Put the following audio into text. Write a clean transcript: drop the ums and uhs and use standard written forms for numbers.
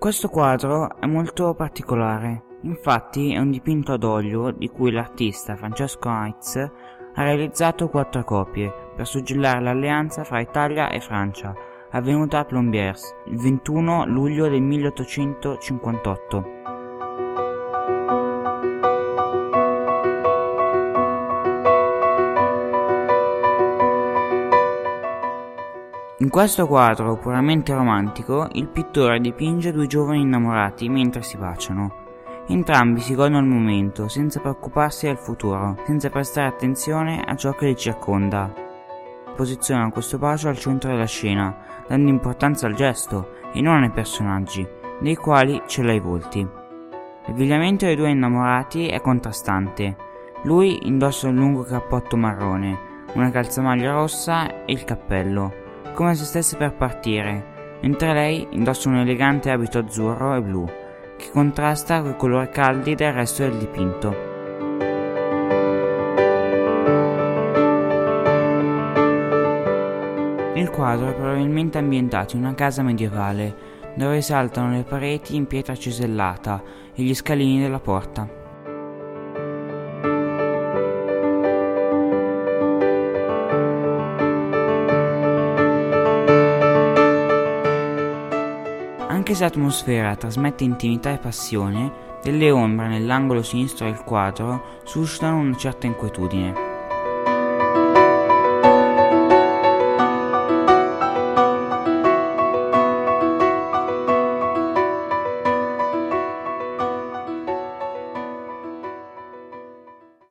Questo quadro è molto particolare, infatti è un dipinto ad olio di cui l'artista Francesco Haitz ha realizzato 4 copie per suggellare l'alleanza fra Italia e Francia, avvenuta a Plombières il 21 luglio del 1858. In questo quadro puramente romantico, il pittore dipinge 2 giovani innamorati mentre si baciano. Entrambi si godono il momento, senza preoccuparsi del futuro, senza prestare attenzione a ciò che li circonda. Posizionano questo bacio al centro della scena, dando importanza al gesto e non ai personaggi, dei quali cela i volti. L'abbigliamento dei 2 innamorati è contrastante. Lui indossa un lungo cappotto marrone, una calzamaglia rossa e il cappello, come se stesse per partire, mentre lei indossa un elegante abito azzurro e blu, che contrasta coi colori caldi del resto del dipinto. Il quadro è probabilmente ambientato in una casa medievale, dove risaltano le pareti in pietra cisellata e gli scalini della porta. Anche se l'atmosfera trasmette intimità e passione, delle ombre nell'angolo sinistro del quadro suscitano una certa inquietudine.